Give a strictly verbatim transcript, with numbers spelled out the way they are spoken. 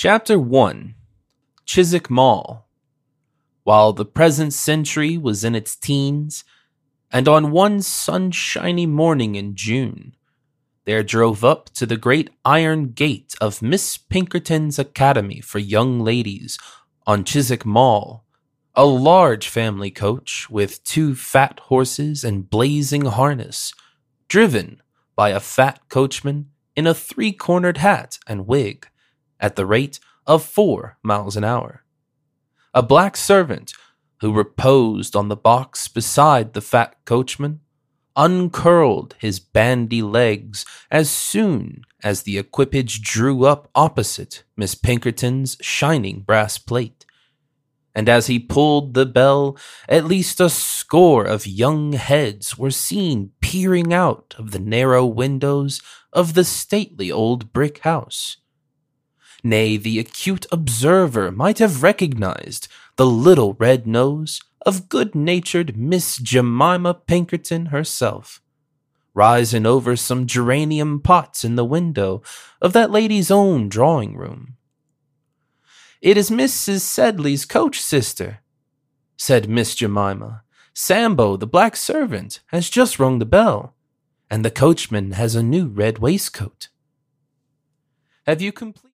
Chapter one. Chiswick Mall. While the present century was in its teens, and on one sunshiny morning in June, there drove up to the great iron gate of Miss Pinkerton's Academy for Young Ladies on Chiswick Mall a large family coach with two fat horses and blazing harness, driven by a fat coachman in a three-cornered hat and wig, at the rate of four miles an hour. A black servant, who reposed on the box beside the fat coachman, uncurled his bandy legs as soon as the equipage drew up opposite Miss Pinkerton's shining brass plate. And as he pulled the bell, at least a score of young heads were seen peering out of the narrow windows of the stately old brick house. Nay, the acute observer might have recognized the little red nose of good-natured Miss Jemima Pinkerton herself, rising over some geranium pots in the window of that lady's own drawing-room. "It is Missus Sedley's coach, sister," said Miss Jemima. "Sambo, the black servant, has just rung the bell, and the coachman has a new red waistcoat." "Have you completed